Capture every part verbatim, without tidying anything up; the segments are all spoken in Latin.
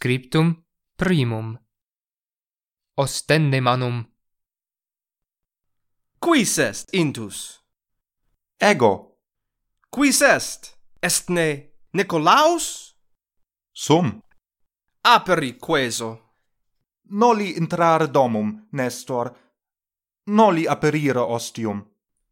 Scriptum primum. Ostendemanum. Quis est intus? Ego. Quis est? Est ne Nicolaus? Sum. Aperi queso. Noli intrare domum, Nestor. Noli aperire ostium.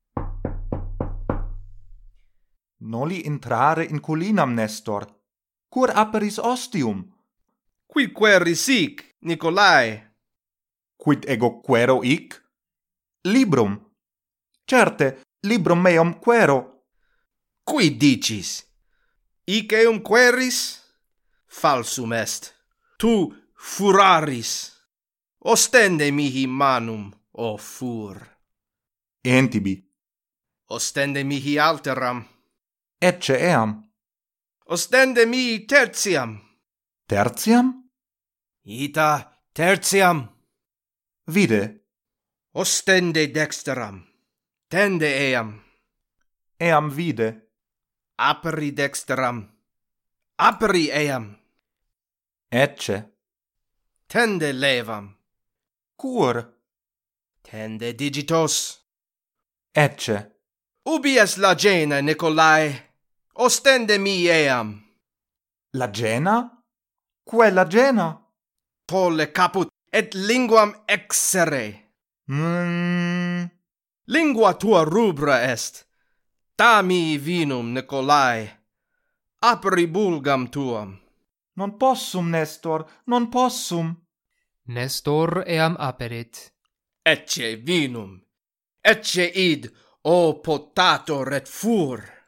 Noli intrare in collinam, Nestor. Cur aperis ostium? Quid queris hic, Nicolae? Quid ego quero hic? Librum. Certe, librum meum quero. Quid dicis? Hic eum queris? Falsum est. Tu furaris. Ostende mihi manum, o fur. Entibi. Ostende mihi alteram. Ecce eam. Ostende mihi tertiam. Tertiam? Ita tertiam. Vide. Ostende dexteram. Tende eam. Eam vide. Aperi dexteram. Aperi eam. Ecce. Tende levam. Cur? Tende digitos. Ecce. Ubi est la gena, Nicolae? Ostende mi eam. La gena? Quella gena? Tolle caput et linguam exere. Mm. Lingua tua rubra est. Da mi vinum, Nicolae. Aperi bulgam tuam. Non possum, Nestor, non possum. Nestor eam aperit. Ecce vinum. Ecce id, o potator et fur.